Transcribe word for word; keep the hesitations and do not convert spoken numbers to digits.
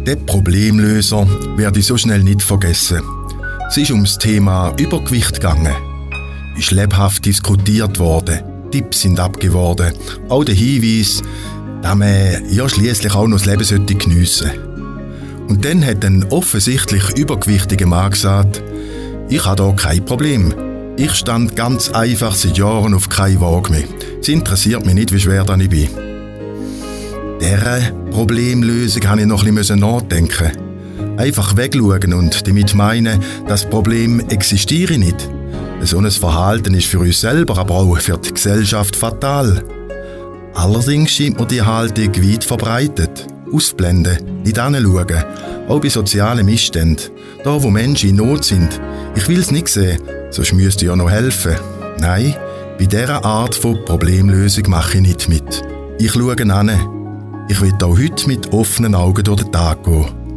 Den Problemlöser werde ich so schnell nicht vergessen. Es ist ums Thema Übergewicht gegangen. Ist lebhaft diskutiert worden, Tipps sind abgeworden, auch der Hinweis, dass man ja schliesslich auch noch das Leben sollte geniessen. Und dann hat ein offensichtlich übergewichtiger Mann gesagt, ich habe da kein Problem. Ich stand ganz einfach seit Jahren auf keine Waage mehr. Es interessiert mich nicht, wie schwer da ich bin. Dieser Problemlösung musste ich noch ein bisschen nachdenken. Einfach wegschauen und damit meinen, das Problem existiere nicht. So ein Verhalten ist für uns selber, aber auch für die Gesellschaft fatal. Allerdings scheint mir die Haltung weit verbreitet. Ausblenden, nicht hinschauen, auch bei sozialen Missständen. Da, wo Menschen in Not sind. Ich will es nicht sehen, sonst müsste ich ja noch helfen. Nein, bei dieser Art von Problemlösung mache ich nicht mit. Ich schaue an. Ich will auch heute mit offenen Augen durch den Tag gehen.